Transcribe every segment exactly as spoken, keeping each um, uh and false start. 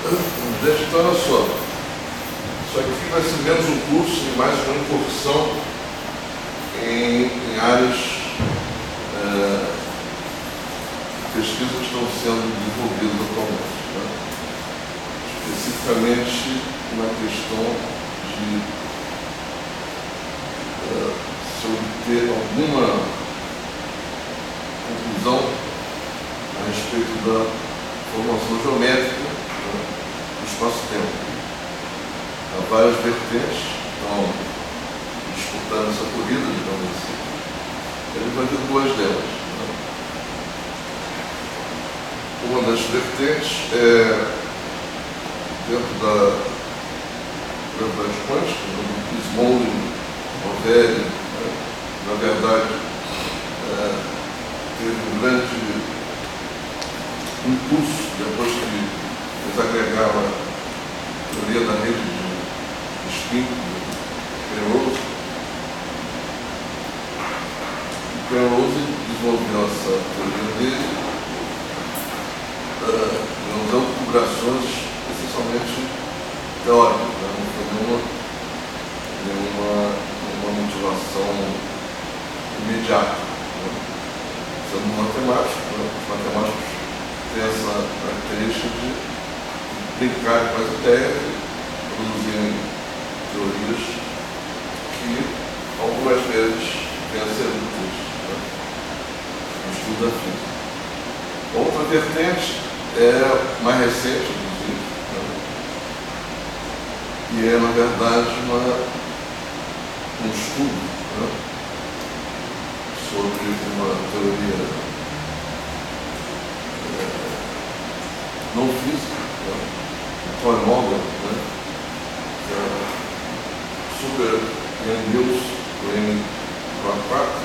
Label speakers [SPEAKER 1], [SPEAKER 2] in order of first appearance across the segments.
[SPEAKER 1] Gente, então olha só, isso aqui vai ser menos um curso e mais uma incursão em, em áreas é, de pesquisa que estão sendo desenvolvidas atualmente, né? Especificamente na questão de é, se obter alguma conclusão a respeito da formação geométrica do espaço-tempo. Há várias vertentes que estão disputando essa corrida, digamos assim. Ele vai ver duas delas, né? Uma das vertentes é dentro da gravidade quântica, do Smolin, Rovelli, né? Na verdade, é, teve um grande impulso depois que eles agregaram a teoria da rede de spin do Penrose. O Penrose desenvolveu essa teoria dele, uh, usando configurações essencialmente teóricas, né? Não foi nenhuma, nenhuma, nenhuma motivação imediata, né? Sendo matemático, né? Os matemáticos têm essa característica de brincar com as ideias e produzirem teorias que algumas vezes vêm a ser úteis, né, no estudo da física. Outra vertente é mais recente, inclusive, né, e é, na verdade, uma, um estudo, né, sobre uma teoria é, não física, né, Tony Morgan, né, que é super Ian Mills, do M quatro,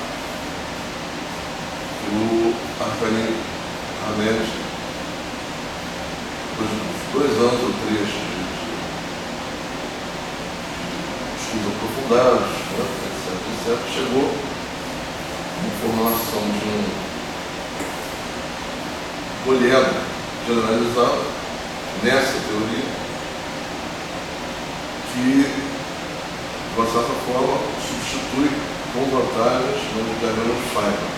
[SPEAKER 1] e o Arcanim Hamed, depois de dois anos ou três de, de estudos aprofundados, né, etc, etcétera, chegou à formulação de um poliedro generalizado nessa teoria que, de uma certa forma, substitui com vantagens no diagrama Feynman.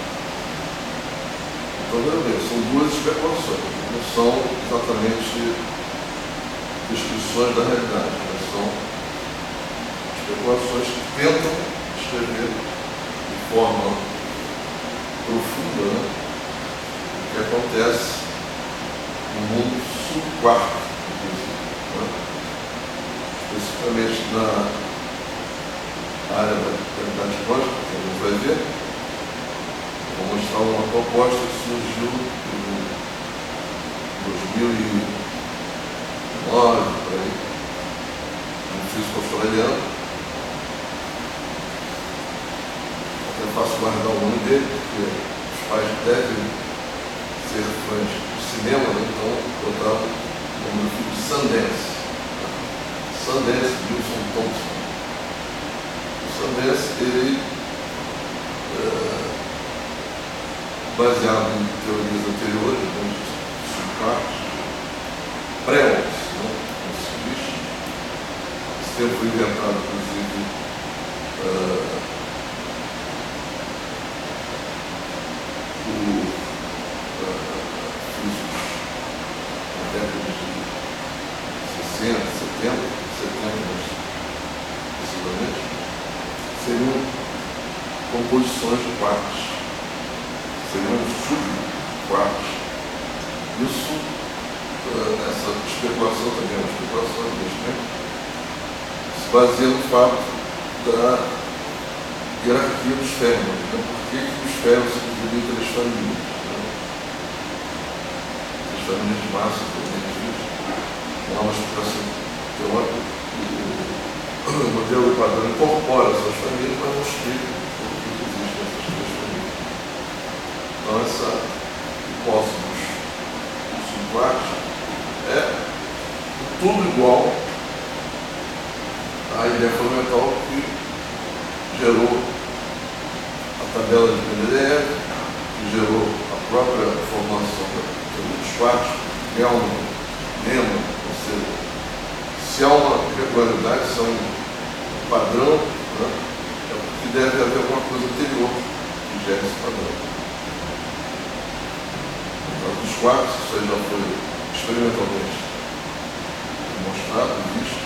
[SPEAKER 1] Então, veja bem, são duas especulações, não são exatamente descrições da realidade, mas são especulações que tentam descrever de forma profunda, né, o que acontece no mundo subquarto, né? Especificamente na área da realidade quântica, que a gente vai ver. Vou mostrar uma proposta que surgiu em dois mil e nove, por aí, um físico australiano. Até faço guardar o nome dele, porque os pais devem ser fãs de cinema, né? Então botaram o nome do filme Sundance. Sundance, Wilson Thompson. O Sundance, ele, é, baseado em teorias anteriores, né, de subpartes, pré-ops, né, como se diz. Esse termo foi inventado, inclusive, uh, por uh, físicos na década de sessenta, setenta, setenta, mas precisamente, seriam composições de quartos, seriam subquartos. Isso, uh, essa especulação também é uma especulação evidentemente, se baseia no fato da hierarquia dos férmions, né? Por que os férmions se dividem em três famílias? Né? Três famílias de massa, não há uma explicação teórica. O modelo padrão incorpora essas famílias, mas não explica por que existem essas três famílias. Então, essa hipótese dos subquartos é tudo igual à ideia fundamental que gerou a tabela de Mendeleev, que gerou a própria formação dos quartos, Gell-Mann lema, ou seja, se há uma irregularidade, se há um padrão, né, é porque deve haver alguma coisa anterior que gere esse padrão. No caso dos quartos, isso aí já foi experimentalmente demonstrado, visto,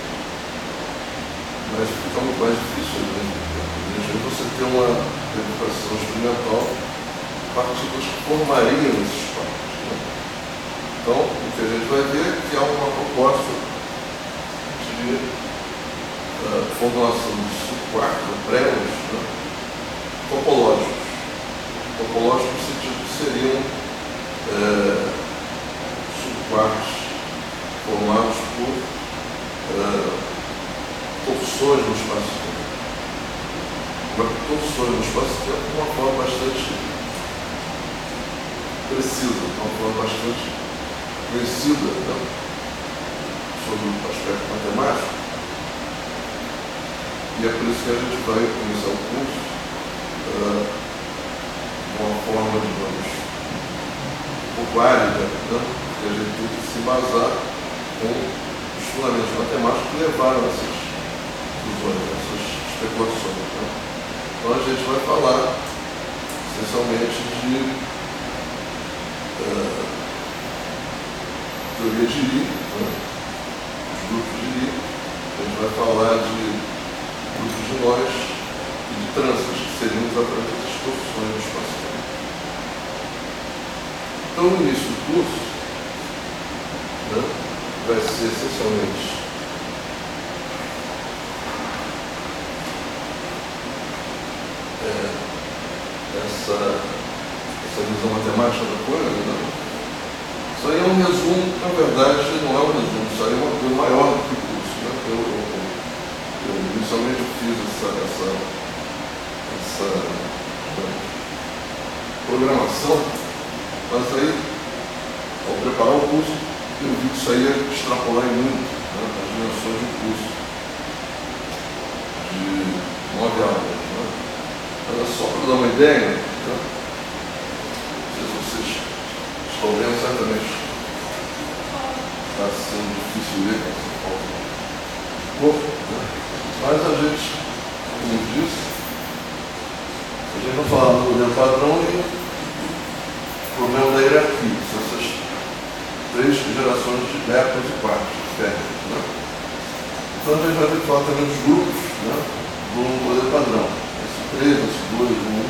[SPEAKER 1] mas fica muito mais difícil, né? Você ter uma educação experimental a partir das que formariam esses quartos. Né? Então, o que a gente vai ver é que há uma proposta de uh, formulação de subquartos, prédios, né? topológicos. Topológicos no sentido que seriam uh, subquartos formados por uh, torções no espaço-tempo. Agora, torções no espaço-tempo de uma forma bastante precisa, de uma forma bastante conhecida, né, sobre o aspecto matemático. E é por isso que a gente vai começar o curso uh, de uma forma, digamos, um pouco árida, né, que a gente tem que se basar com os fundamentos matemáticos que levaram a essas conclusões, essas especulações. Né? Então a gente vai falar essencialmente de uh, teoria de Lie, né? Os grupos de Lie. A gente vai falar de grupos de nós e de tranças, que seriam exatamente as distorções do espaço-tempo. Então, no início do curso, né, vai ser essencialmente Essa, essa visão matemática da coisa, né? Isso aí é um resumo, na verdade não é um resumo, isso aí é uma coisa maior do que o curso. Né? Eu, eu, eu inicialmente fiz essa, essa, essa né, programação, mas aí, ao preparar o curso, eu vi que isso aí ia extrapolar muito, né, as dimensões do curso, de nove aulas. Né? Mas só para dar uma ideia, né? Não sei se vocês estão vendo, certamente está sendo difícil ler com essa falta de corpo, né? Mas a gente, como disse, a gente vai falar do modelo padrão e o problema da hierarquia, são essas três gerações de décadas e quartos diferentes. Né? Então a gente vai ter que falar também dos grupos, né, do modelo padrão. três, dois, um.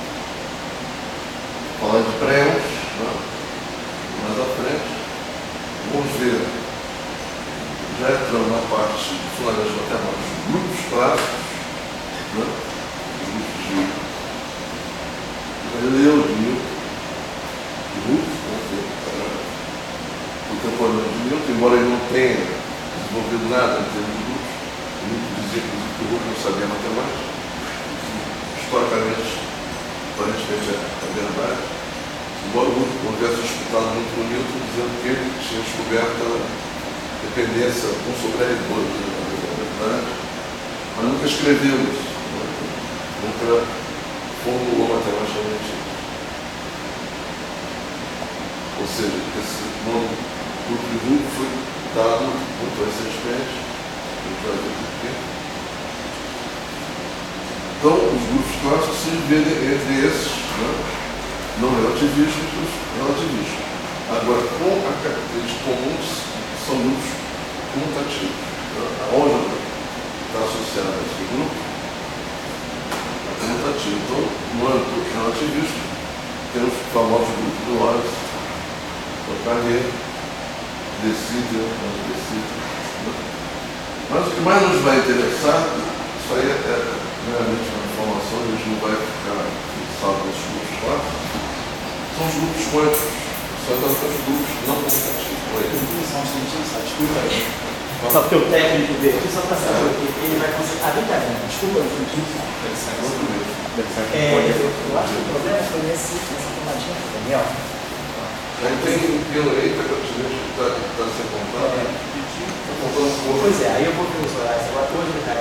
[SPEAKER 1] Falar de prédios, né? Mais à frente. Vamos ver, já entrando na parte de fundamentos matemáticos, grupos clássicos, né? Grupos de Galileu, de Newton, de Hooke, contemporâneo de Newton, embora ele não tenha desenvolvido nada em termos de grupos. Newton dizia que o Hooke não sabia matemática. Historicamente, aparentemente é a verdade. Embora o Hooke não tivesse disputado muito com o Newton, dizendo que ele tinha descoberto a dependência um sobre a R dois, na verdade, mas nunca escreveu isso, nunca formulou matematicamente isso. Ou seja, esse nome grupo de Hooke foi dado muito recentemente, a gente vai ver por quê. Então, os grupos clássicos se dividem entre esses, né, não relativistas e os relativistas. Agora, com a característica comum, são grupos comutativos. Né? A álgebra está associada a esse grupo, é comutativo. Então, no âmbito relativista, temos os famosos grupos do Lorentz, Poincaré, De Sitter, De Sitter. Né? Mas o que mais nos vai interessar, isso aí é primeiramente uma informação, a gente não vai ficar fixado nesses grupos clássicos, são os grupos quânticos, só que são os grupos não comutativos.
[SPEAKER 2] Só um minutinho, só, desculpa aí. Só porque o técnico dele aqui, só para saber o que ele vai consertar. Ah, brincadeira, desculpa, um minutinho só. É, eu acho que o problema foi nesse, nessa tomadinha do Daniel.
[SPEAKER 1] Aí tem um pelo aí, está continente que está sem contar.
[SPEAKER 2] É.
[SPEAKER 1] Está contando um pouco.
[SPEAKER 2] Pois é, aí eu vou ver os horários. Agora hoje ele está